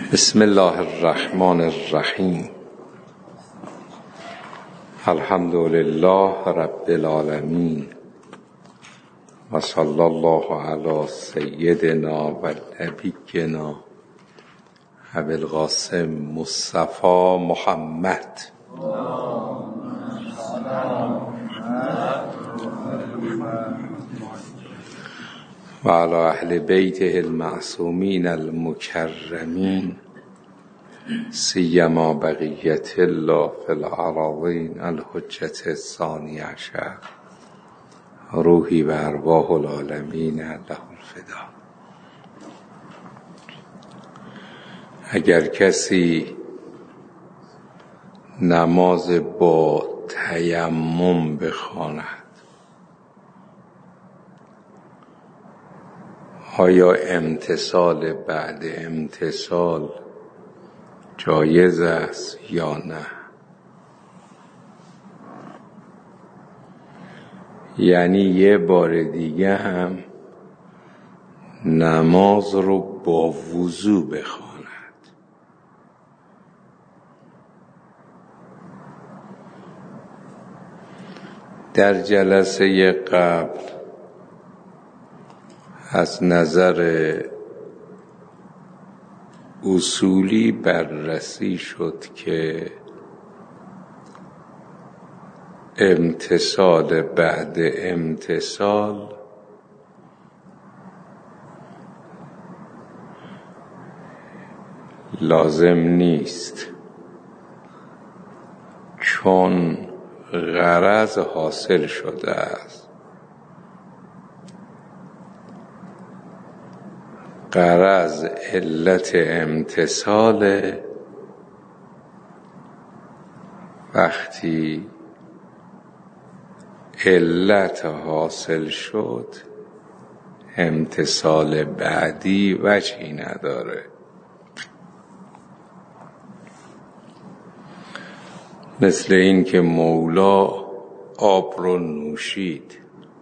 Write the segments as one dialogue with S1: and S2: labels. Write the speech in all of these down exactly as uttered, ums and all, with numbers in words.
S1: بسم الله الرحمن الرحیم. الحمد لله رب العالمین و صلی الله علی سیدنا و نبینا ابی القاسم مصطفی محمد و علی اهل بیته المعصومین المکرمین سیما بقیت الله فی الارضین الحجة الثانی عشر روحی و ارواح العالمین له الفدا. اگر کسی نماز با تیمم بخواند آیا امتثال بعد امتثال جایز است یا نه؟ یعنی یه بار دیگه هم نماز رو با وضو بخواند. در جلسه قبل از نظر اصولی بررسی شد که امتثال بعد امتثال لازم نیست، چون غرض حاصل شده است. غرض علت امتثال وقتی علت حاصل شد امتثال بعدی وجهی نداره. مثل این که مولا آب رو نوشید،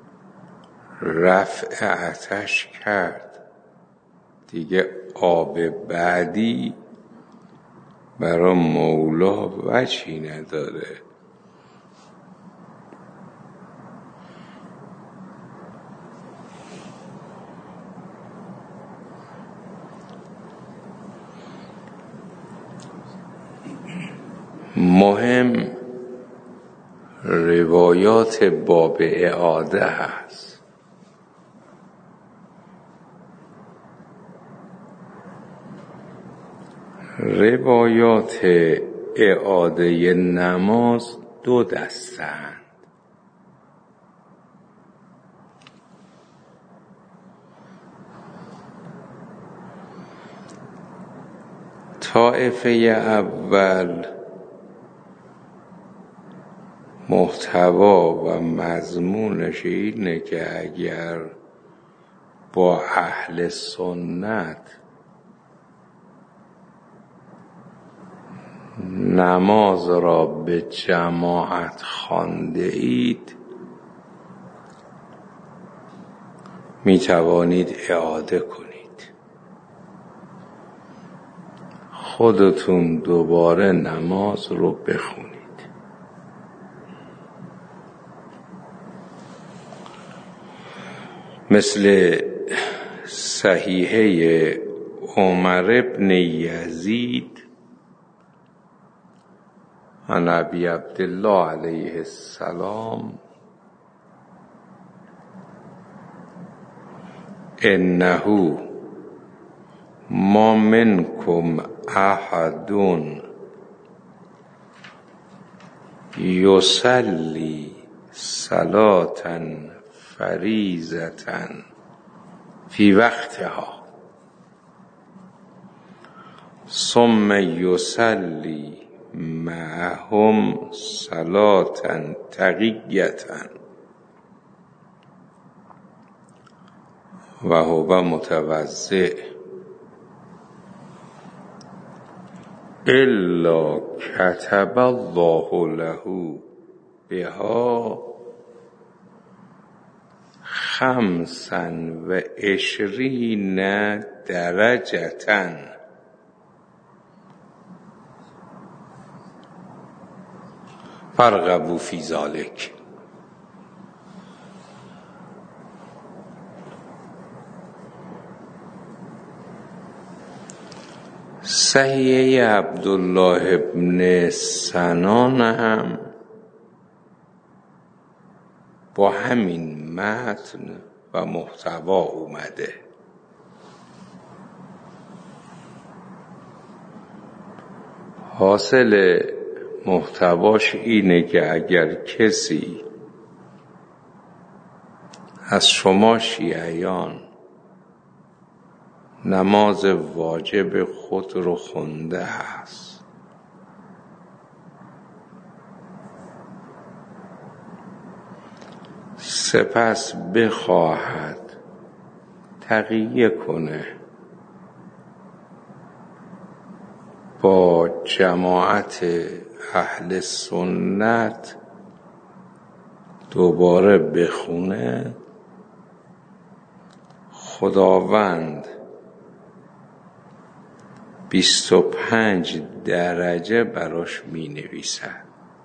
S1: رفع آتش کرد، دیگه آب بعدی برای مولا وجهی نداره. مهم روایات باب اعاده هست. روایات اعاده نماز دو دستند. طایفه اول محتوا و مضمونش اینه که اگر با اهل سنت نماز را به جماعت خوانده اید می توانید اعاده کنید، خودتون دوباره نماز رو بخونید. مثل صحیحه عمر بن یزید عن ابی عبدالله علیه السلام انه ما منکم احد یصلی صلاة فریضة فی وقتها ثم یصلی معهم صلاة تقیة و هو متوضئ الا کتب الله له بها خمسا و عشرین درجة فارغبوا فی ذلک. صحیحه عبدالله ابن سنان هم با همین متن و محتوا اومده. حاصل محتواش اینه که اگر کسی از شما شیعیان نماز واجب خود رو خونده است، سپس بخواهد تقیه کنه با جماعت اهل سنت دوباره بخونه، خداوند بیست و پنج درجه براش می نویسد.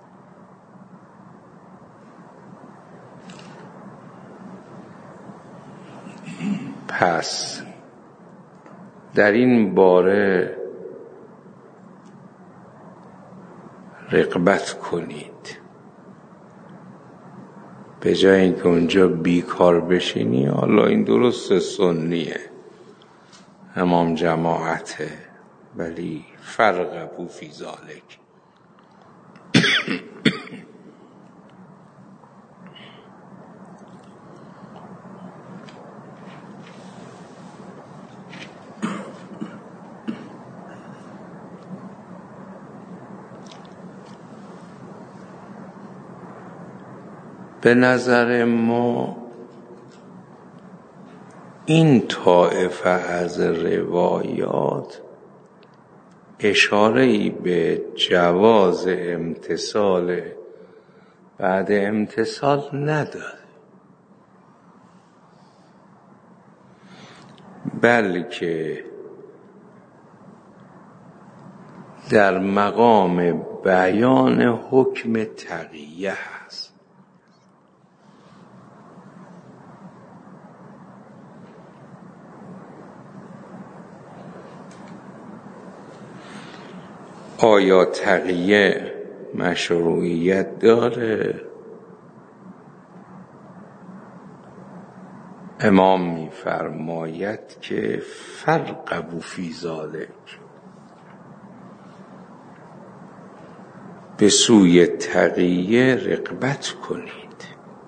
S1: پس در این باره رغبت کنید، به جای اینکه اونجا بیکار بشینی. حالا این درست سنیه، امام جماعته، ولی فارغبوا فی ذلک. به نظر ما این طایفه از روایات اشاره‌ای به جواز امتثال بعد امتثال نداره، بلکه در مقام بیان حکم تقیه است. آیا تقیه مشروعیت داره؟ امام می‌فرماید که فارغبوا فی ذلک، به سوی تقیه رغبت کنید.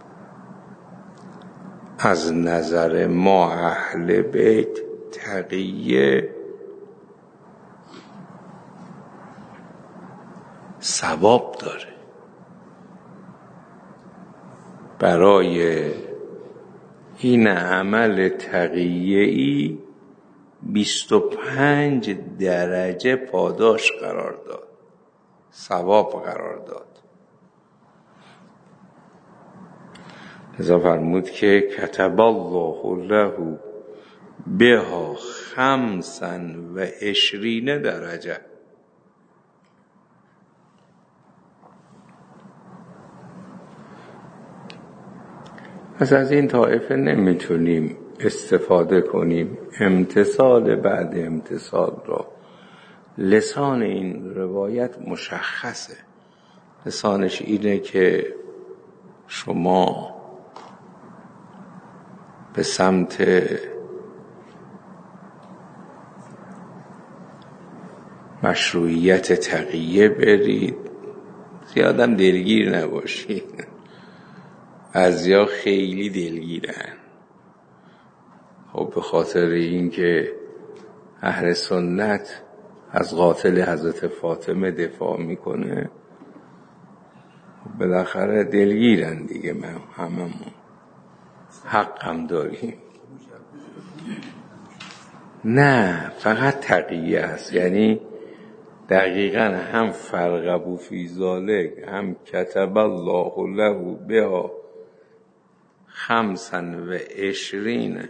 S1: از نظر ما اهل بیت تقیه ثواب داره. برای این عمل تقیه‌ای بیست و پنج درجه پاداش قرار داد، ثواب قرار داد. لذا فرمود که کتب الله له بها خمسا و عشرین درجه. پس از این طایفه نمیتونیم استفاده کنیم. امتثال بعد امتثال را لسان این روایت مشخصه، لسانش اینه که شما به سمت مشروعیت تقیه برید، زیادم دلگیر نباشید. بعضیا خیلی دلگیرن. خب به خاطر اینکه اهل سنت از قاتل حضرت فاطمه دفاع میکنه، بالاخره دلگیرن دیگه. من هممون حق هم داریم. نه، فقط تقیه است. یعنی دقیقاً هم فارغبوا فی ذلک، هم کتب الله له بها خمسا و عشرین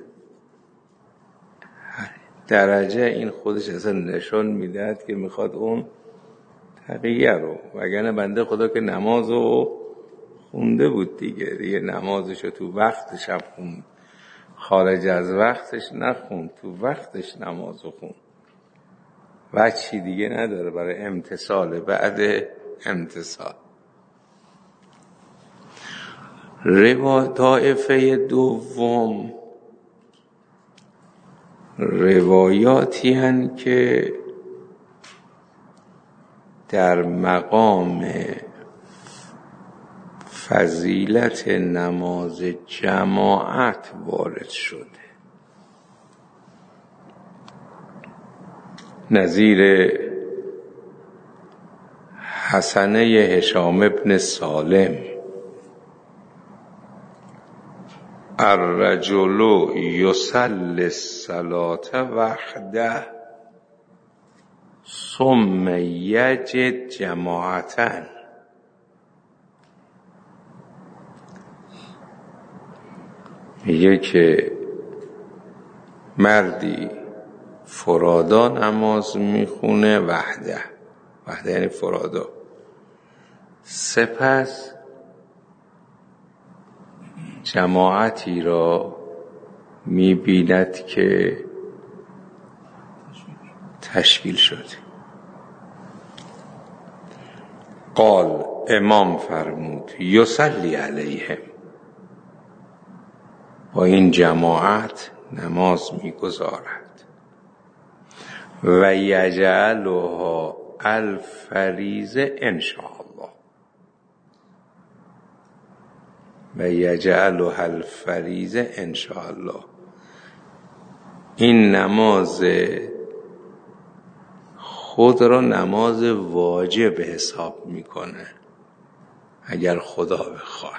S1: درجه. این خودش اصلا نشان میدهد که میخواد اون بقیه رو، وگرنه بنده خدا که نماز رو خونده بود دیگه دیگه نمازش رو تو وقتش هم خوند، خارج از وقتش نخوند، تو وقتش نماز رو خوند، وجهی دیگه نداره برای امتثال بعد امتثال. روا طائفه دوم روایاتی هن که در مقام فضیلت نماز جماعت وارد شده، نظیر حسنه هشام ابن سالم الرجل یصلی الصلاة وحده ثم یجد جماعتا. میگه که مردی فرادا نماز میخونه، وحده وحده یعنی فرادا، سپس جماعتی را میبیند که تشکیل شده. قال امام فرمود یصلی علیهم، با این جماعت نماز میگذارد و یجعلها الفریضه انشاءالله و یجعلها الفریضه انشاءالله. این نماز خود را نماز واجب حساب میکنه اگر خدا بخواهد،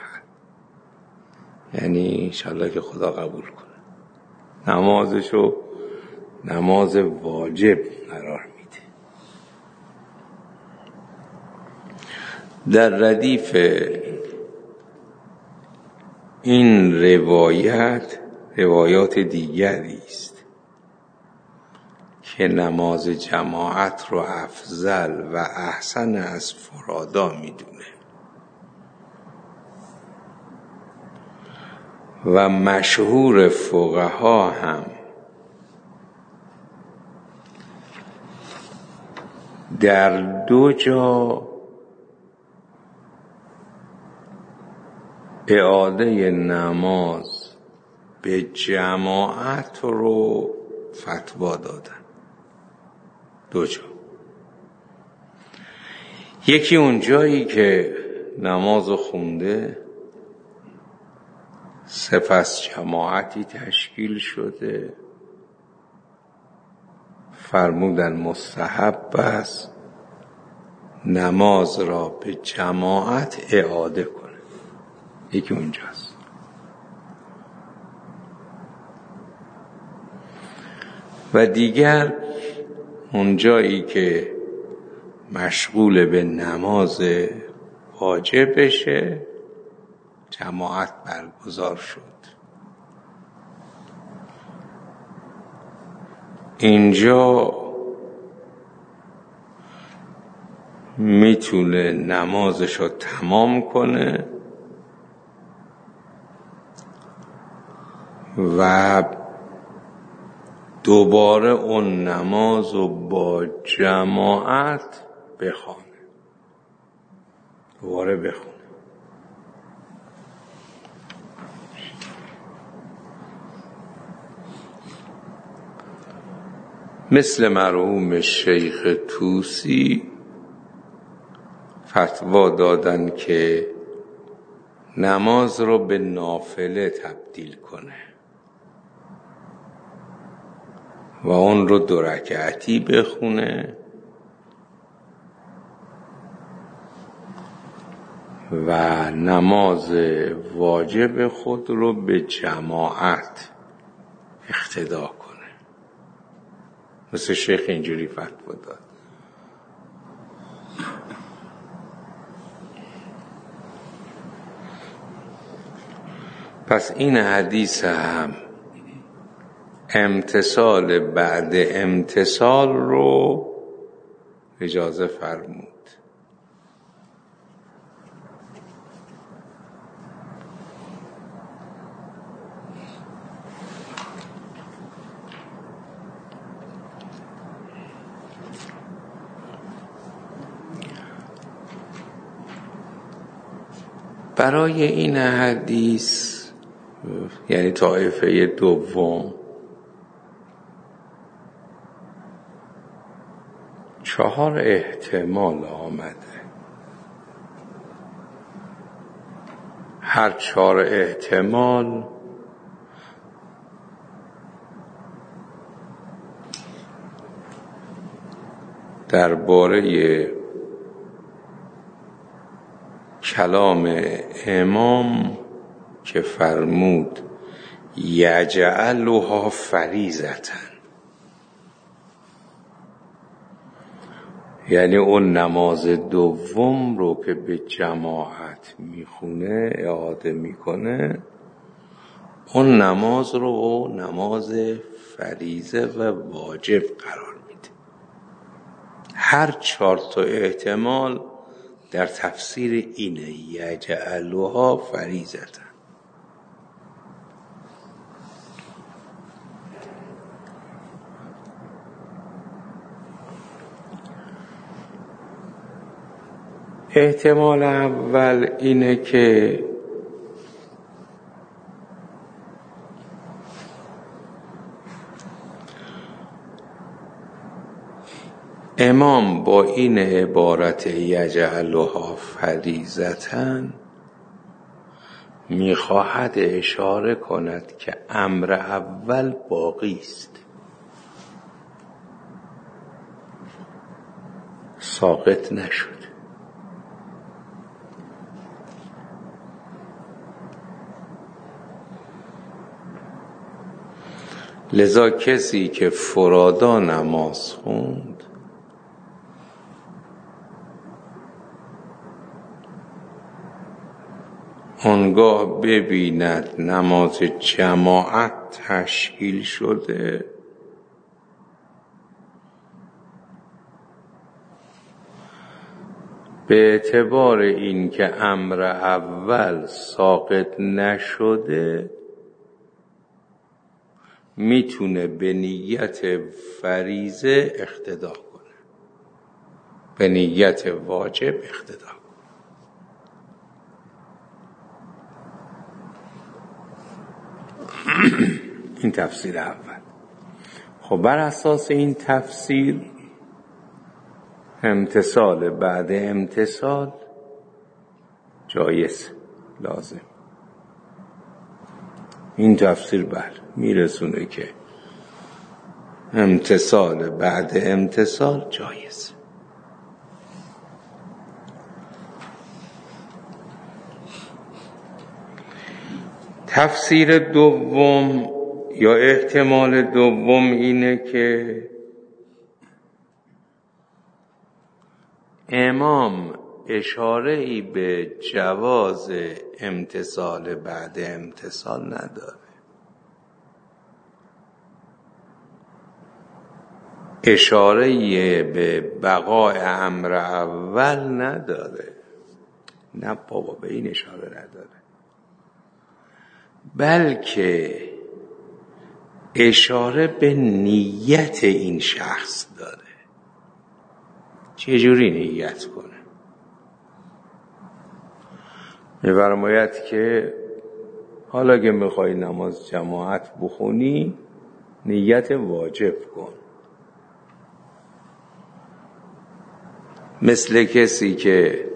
S1: یعنی انشاءالله که خدا قبول کنه، نمازشو نماز واجب قرار میده. در ردیف این روایت روایات دیگری است که نماز جماعت رو افضل و احسن از فرادا میدونه و مشهور فقها هم در دو جا اعاده نماز به جماعت رو فتوا دادن. دو جا، یکی اون جایی که نماز خونده سپس جماعتی تشکیل شده، فرمودن مستحب است نماز را به جماعت اعاده کنه. یکی اونجاست. و دیگر اونجایی که مشغول به نماز واجب بشه جماعت برگزار شد. اینجا میتونه نمازشو تمام کنه و دوباره اون نماز رو با جماعت بخونه، دوباره بخونه. مثل مرحوم شیخ طوسی فتوا دادن که نماز رو به نافله تبدیل کنه و اون رو دو رکعتی بخونه و نماز واجب خود رو به جماعت اقتدا کنه. مثل شیخ اینجوری فتوا داد. پس این حدیث هم امتثال بعد امتثال رو اجازه فرمود. برای این حدیث، یعنی طایفه دوم، چهار احتمال آمده. هر چهار احتمال درباره کلام امام که فرمود یجعلها فریضةً، یعنی اون نماز دوم رو که به جماعت میخونه، اعاده میکنه، اون نماز رو نماز فریضه و واجب قرار میده. هر چهار تا احتمال در تفسیر اینه، یجعلها فریضةً. احتمال اول اینه که امام با این عبارت یجعلها فریضةً میخواهد اشاره کند که امر اول باقی است، ساقط نشد. لذا کسی که فرادا نماز خوند آنگاه ببیند نماز جماعت تشکیل شده، به اعتبار این که امر اول ساقط نشده میتونه به نیت فریضه اقتدا کنه، به نیت واجب اقتدا کنه. این تفسیر اول. خب بر اساس این تفسیر امتثال بعد امتثال جایز، لازم. این تفسیر بله میرسونه که امتثال بعد امتثال جایز. تفسیر دوم یا احتمال دوم اینه که امام اشاره ای به جواز امتثال بعد امتثال نداره، اشاره ای به بقای امر اول نداره. نه بابا، به این اشاره نداره، بلکه اشاره به نیت این شخص داره. چجوری نیت کنه؟ می‌فرماید که حالا که میخوای نماز جماعت بخونی نیت واجب کن. مثل کسی که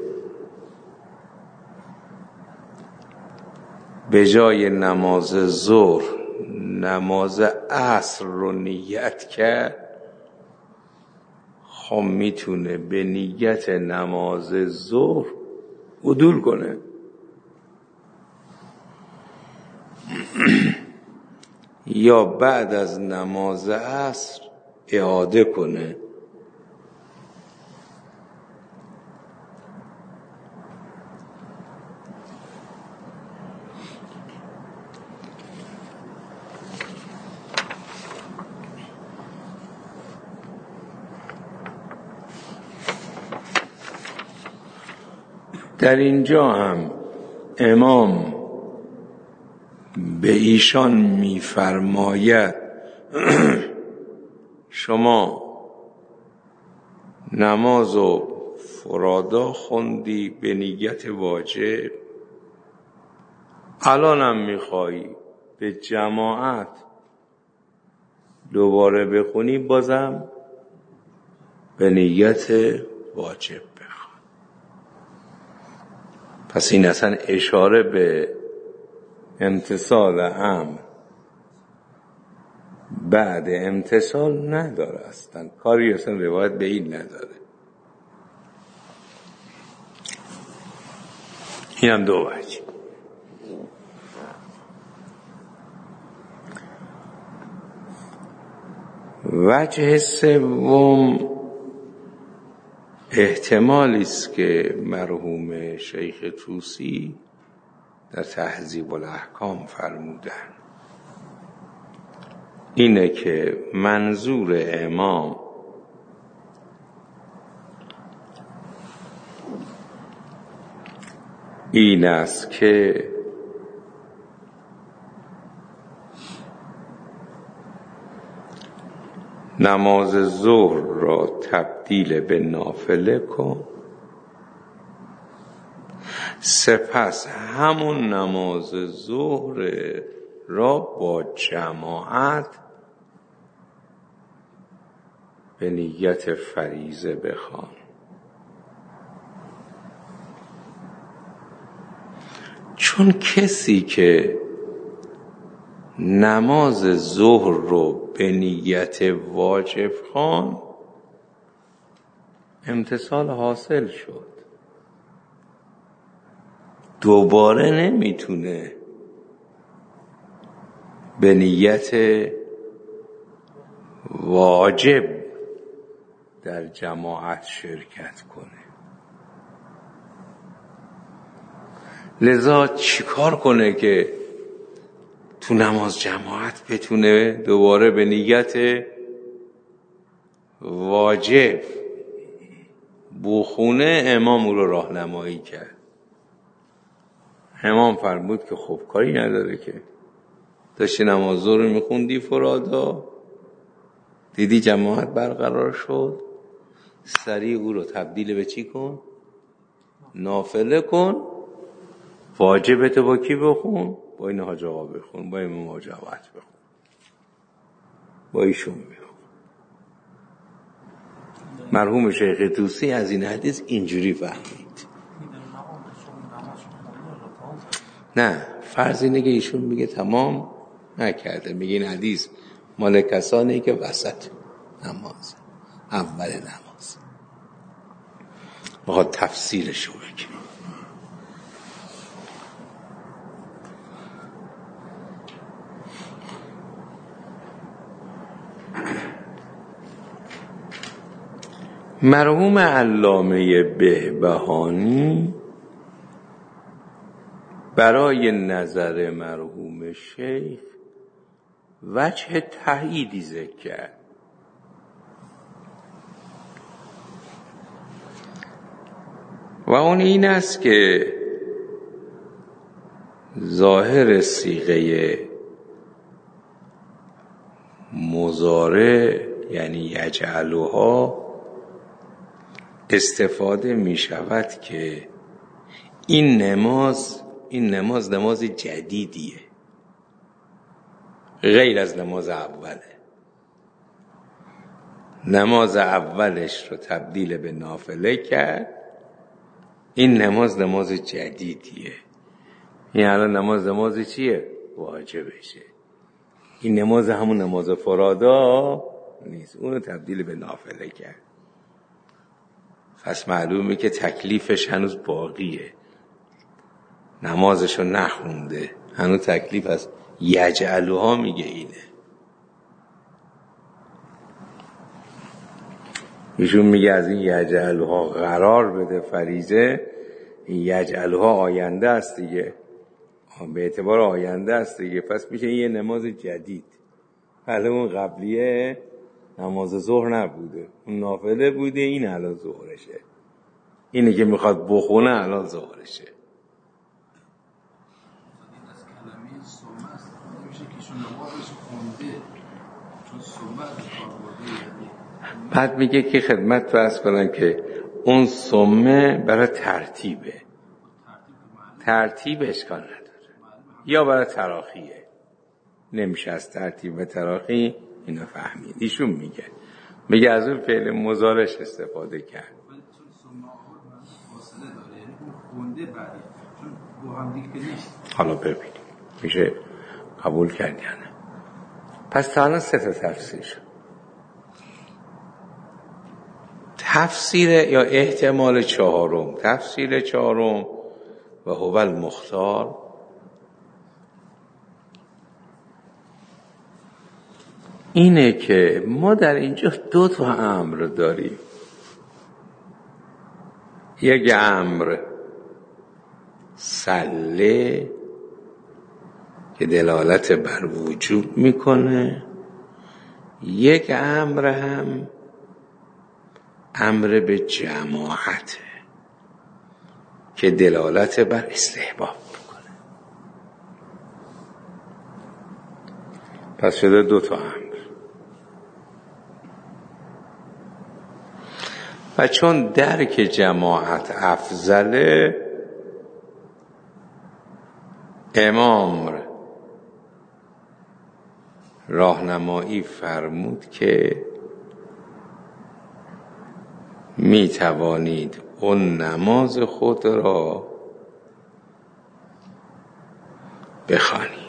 S1: به جای نماز ظهر نماز عصر رو نیت کرد، خب میتونه به نیت نماز ظهر عدول کنه. یا بعد از نماز عصر اعاده کنه. در اینجا هم امام به ایشان می‌فرماید شما نماز و فرادا خوندی به نیت واجب، الانم میخوایی به جماعت دوباره بخونی، بازم به نیت واجب بخون. پس این اصلا اشاره به امتثال امر بعد امتثال نداره، اصلا کاری اصلا روایت به این نداره. این هم دو وجه. وجه سوم احتمالی است که مرحوم شیخ طوسی در تهذیب الاحکام فرمودن، اینه که منظور امام این است که نماز ظهر را تبدیل به نافله کن، سپس همون نماز ظهر را با جماعت به نیت فریضه بخوان. چون کسی که نماز ظهر رو به نیت واجب خوان، امتثال حاصل شد، دوباره نمیتونه به نیت واجب در جماعت شرکت کنه. لذا چیکار کنه که تو نماز جماعت بتونه دوباره به نیت واجب بخونه؟ امام او رو راهنمایی کرد. امام فرمود که خب کاری نداره که داشتی نماز ظهر رو میخوندی فرادا، دیدی جماعت برقرار شد، سریع او رو تبدیل به چی کن؟ نافله کن. واجبت با کی بخون؟ با این حاج آقا بخون، با امام حاج آقا بخون، با ایشون بخون. مرحوم شیخ طوسی از این حدیث اینجوری فهمید. نه، فرض اینه که ایشون میگه تمام نکرده، میگه این حدیث مال کسانی که وسط نماز، اول نماز. بخواد تفسیرشو بگه. مرحوم علامه بهبهانی برای نظر مرحوم شیخ وجه تاییدی ذکر کرد. و اون این است که ظاهر صیغه مضارع یعنی یجعلها استفاده می شود که این نماز این نماز نماز جدیدیه، غیر از نماز اوله. نماز اولش رو تبدیل به نافله کرد، این نماز نماز جدیدیه. این الان نماز نماز چیه؟ واجبشه. این نماز همون نماز فرادا نیست، اون رو تبدیل به نافله کرد. پس معلومه که تکلیفش هنوز باقیه، نمازشو نخونده، هنوز تکلیف هست. یجعلها میگه اینه. ایشون میگه از این یجعلها قرار بده فریضه، این یجعلها آینده است دیگه، به اعتبار آینده است دیگه، پس میشه یه نماز جدید. حالا اون قبلیه نماز ظهر نبوده، اون نافله بوده، این الان ظهرشه. اینی که میخواد بخونه الان ظهرشه. بعد میگه که خدمت فرض کنن که اون سمه برای ترتیبه، ترتیب اشکال نداره، یا برای تراخیه، نمیشه از ترتیب و تراخی اینو فهمید. ایشون میگه میگه از اون فعل مضارعش استفاده کرد. حالا ببینیم میشه قبول کرد یا نه. پس تا الان سه تا تفسیر شد. تفسیر یا احتمال چهارم، تفسیر چهارم و هو المختار، اینه که ما در اینجا دو تا امر داریم. یک امر سله که دلالت بر وجوب میکنه، یک امر هم امر به جماعته که دلالت بر استحباب میکنه. پس شده دو تا امر. و چون درک جماعت افضله، امام راهنمایی فرمود که می توانید اون نماز خود را بخوانید.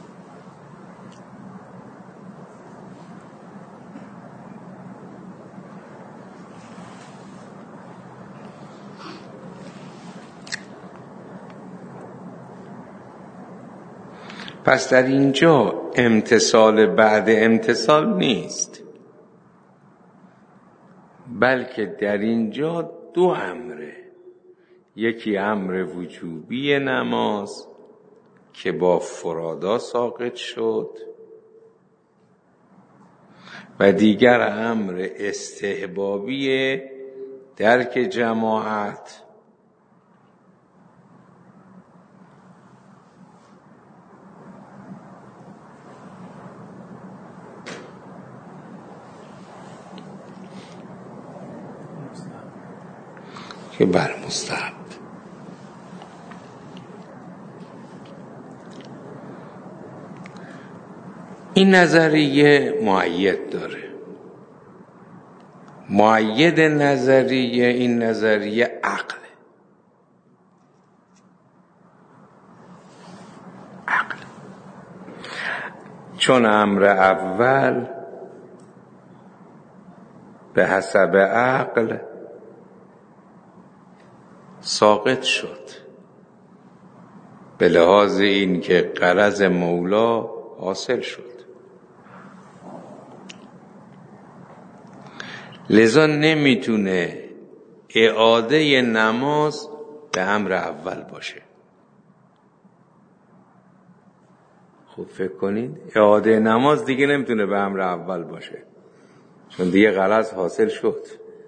S1: پس در اینجا امتثال بعد امتثال نیست، بلکه در اینجا دو امره. یکی امر وجوبی نماز که با فرادا ساقط شد و دیگر امر استحبابی درک جماعت که بر مستحب. این نظریه مؤید داره. مؤید نظریه این نظریه عقل. عقل چون امر اول به حسب عقل ساقط شد، به لحاظ این که غرض مولا حاصل شد، لذا نمیتونه اعاده نماز به امر اول باشه. خوب فکر کنید، اعاده نماز دیگه نمیتونه به امر اول باشه چون دیگه غرض حاصل شد،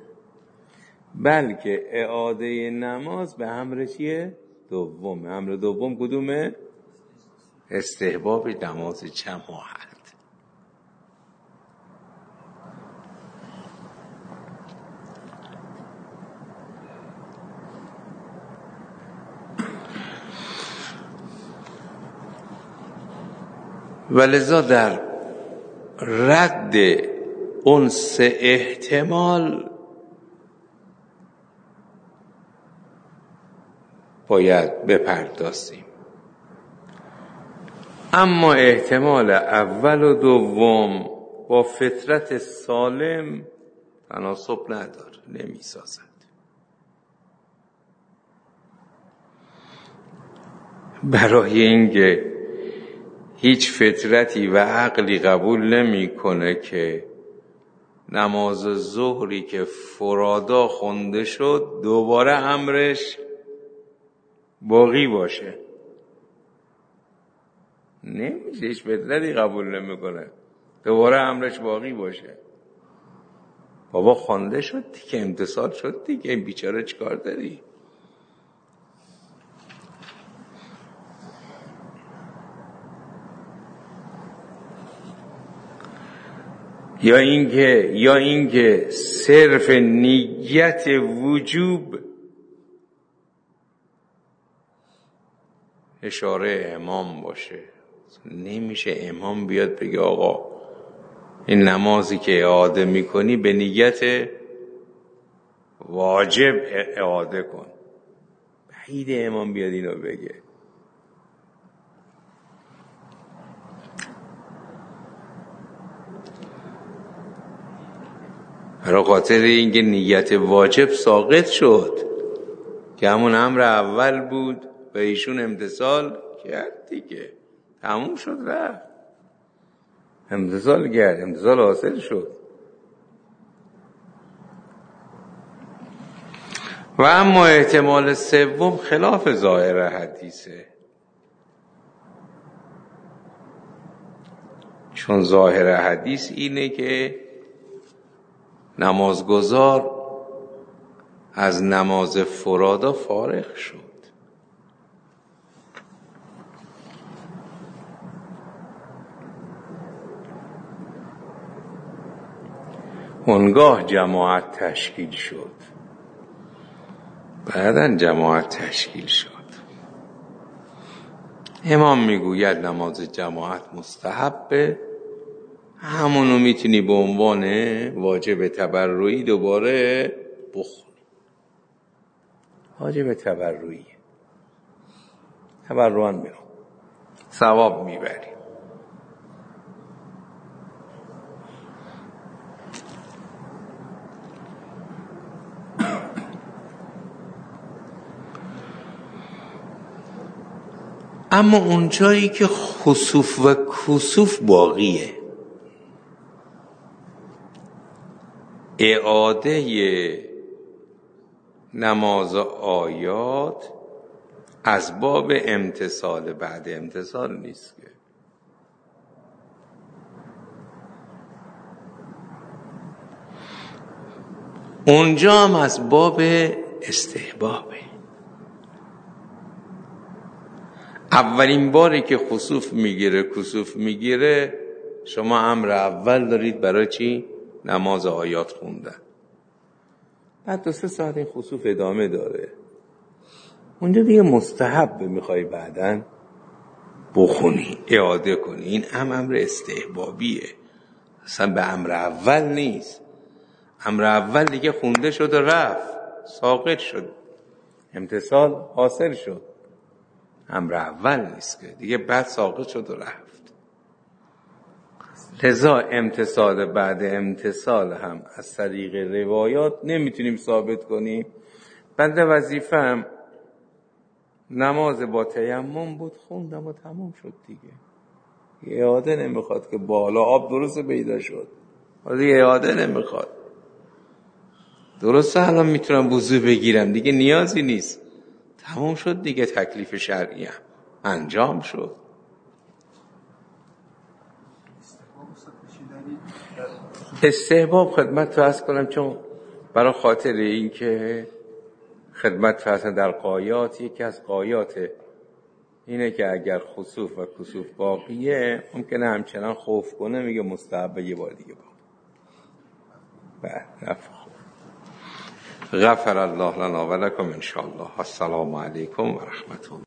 S1: بلکه اعاده نماز به امر چیه؟ دوم. امر دوم کدومه؟ استحباب نماز جماعت. ولذا در رد اون سه احتمال باید بپردازیم. اما احتمال اول و دوم با فطرت سالم تناسب نداره، نمیسازد. برای اینکه هیچ فطرتی و عقلی قبول نمیکنه که نماز ظهری که فرادا خونده شد دوباره امرش باقی باشه. نمیشه، هیچ فطرتی قبول نمیکنه دوباره امرش باقی باشه. بابا خوانده شد دیگه، امتثال شد دیگه، این بیچاره چیکار داری؟ یا اینکه یا اینکه صرف نیت وجوب اشاره امام باشه. نمیشه امام بیاد بگه آقا این نمازی که اعاده میکنی به نیت واجب اعاده کن. بعید امام بیاد اینو بگه. برای خاطر اینکه نیت واجب ساقط شد که همون امر اول بود و ایشون امتثال کرد دیگه، تموم شد رفت، امتثال کرد، امتثال حاصل شد. و اما احتمال سوم خلاف ظاهر حدیثه، چون ظاهر حدیث اینه که نمازگزار از نماز فرادا فارغ شد. اونگاه جماعت تشکیل شد، بعداً جماعت تشکیل شد. امام میگوید نماز جماعت مستحبه، همونو میتونی به عنوان واجب تبرعی دوباره بخونی. واجب تبرعی تبرعاً میرم، ثواب میبری. اما اونجایی که خسوف و کسوف باقیه، اعاده نماز آیات از باب امتثال بعد امتثال نیست که. اونجا هم از باب استحبابه. اولین باری که خسوف میگیره کسوف میگیره، شما امر اول دارید برای چی؟ نماز آیات خوندن. بعد دو سه ساعت این خسوف ادامه داره، اونجا دیگه مستحب میخوای بعدن بخونی، اعاده کنی. این هم امر استحبابیه، اصلا به امر اول نیست. امر اول دیگه خونده شد و رفت، ساقط شد، امتثال حاصل شد. امر اول نیست که دیگه، بعد ساقط شد و رفت. لذا امتثال بعد امتثال هم از طریق روایات نمیتونیم ثابت کنیم. بنده وظیفه‌ام نماز با تیمم بود، خوندم و تمام شد دیگه. اعاده نمیخواد که بالا آب درست پیدا شد، دیگه اعاده نمیخواد. درسته الان میتونم وضو بگیرم، دیگه نیازی نیست، تمام شد دیگه. تکلیف شرعی هم انجام شد. استحباب خدمت تو عرض کنم، چون برای خاطر این که خدمت فرسن در قایات، یکی از قایات اینه که اگر خسوف و کسوف باقیه ممکنه همچنان خوف کنه، میگه مستحبه یه بار دیگه باقی. بعد غفر الله لنا و لکم ان شاء الله. السلام علیکم و رحمت الله.